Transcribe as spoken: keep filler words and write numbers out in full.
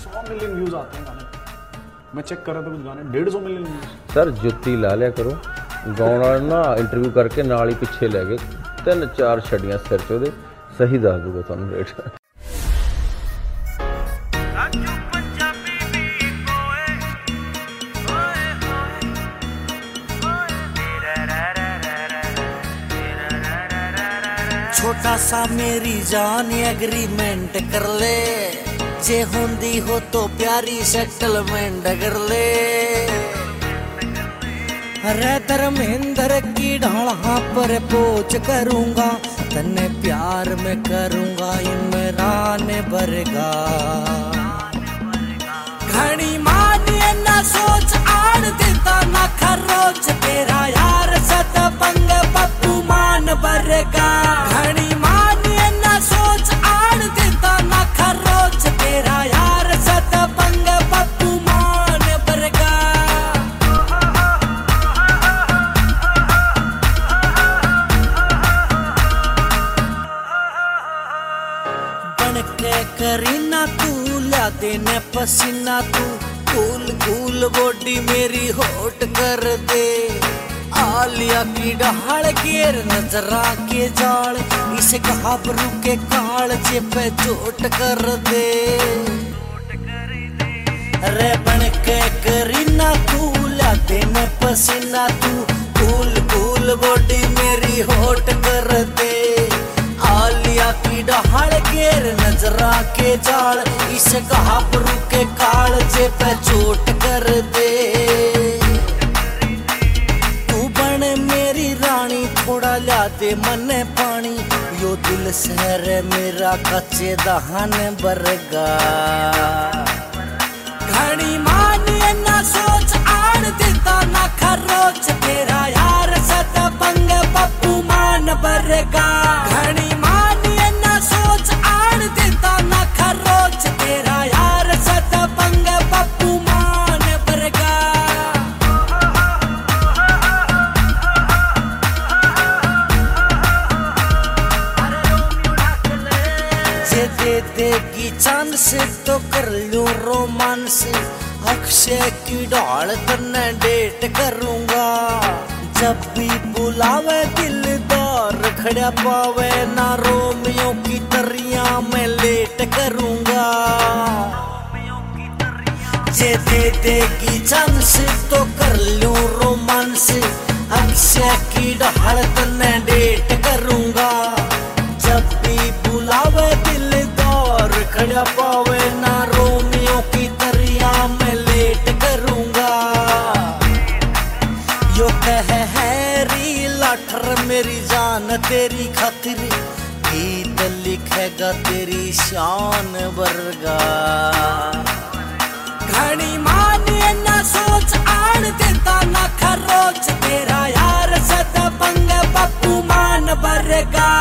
सौ million views आते हैं गाने पे। मैं चेक कर रहा था कुछ गाने डेढ़ सौ मिलियन व्यूज। सर जुत्ती ला लिया करो, गाउन वाले ना इंटरव्यू करके नाल ही पिछे लै गए, तीन चार छड़ियां सिर च ओहदे, सही दस दूगा तुहानूं रेट। छोटा सा मेरी जान एग्रीमेंट कर ले, जे होंदी हो तो प्यारी सेटलमेंट कर ले। अरे धर्मेंद्र की ढाला पर पोच करूंगा, तन्ने प्यार में करूंगा इमरान बरगा। घनी मानिए ना सोच आड़ देता ना खरोच, तेरा यार सत पंग पप्पू मान बरगा। घनी मानिए ना सोच आड़ देता ना खरोच, तेरा यार सत पंग पप्पू मान बरगा। बनके करीना तू ला देने पसीना, तू कूल कूल बॉडी मेरी होट कर दे। आलिया की डहाड़ घेर नजरा के जाल, इसे घाबरू के काल जे पे चोट कर दे। रे बनके करीना तू ला देने पसीना, तू कूल कूल बॉडी मेरी होट कर दे। आलिया की डहाड़ घेर नजरा के जाल, इस घाबरू के काल जे पे चोट कर दे। तू बन मेरी रानी थोड़ा ला दे मने पानी, यो दिल शहर मेरा कच्चे दहन बरगा। घनी मानिए ना सोच आड़ देता ना खरोच, तेरा यार सत पंग पप्पू मान बरगा। घनी मानिए ना सोच आड़ देता ना खरोच, तेरा यार सत पंग पप्पू मान बरगा। जे दे देगी चांस तो कर लूं रोमांस, अक्षय की ढाल तन्ने डेट करूंगा। जब भी बुलावे दिलदार खड़ा पावे ना, रोमियो की तरिया में लेट करूंगा। जे दे देगी चांस तो कर लूं रोमांस, अक्षय की ढाल तन्ने डेट करूंगा। जब भी बुलावे दिलदार खड़ा पावे ना, रोमियो की तरिया में लेट करूंगा। यो कह हैरी लाठर मेरी जान तेरी खातिर, गीत लिखेगा तेरी शान वर्गा। घनी मानिए ना सोच आड़ देता ना खरोच, तेरा यार सत पंग पप्पू मान बरगा।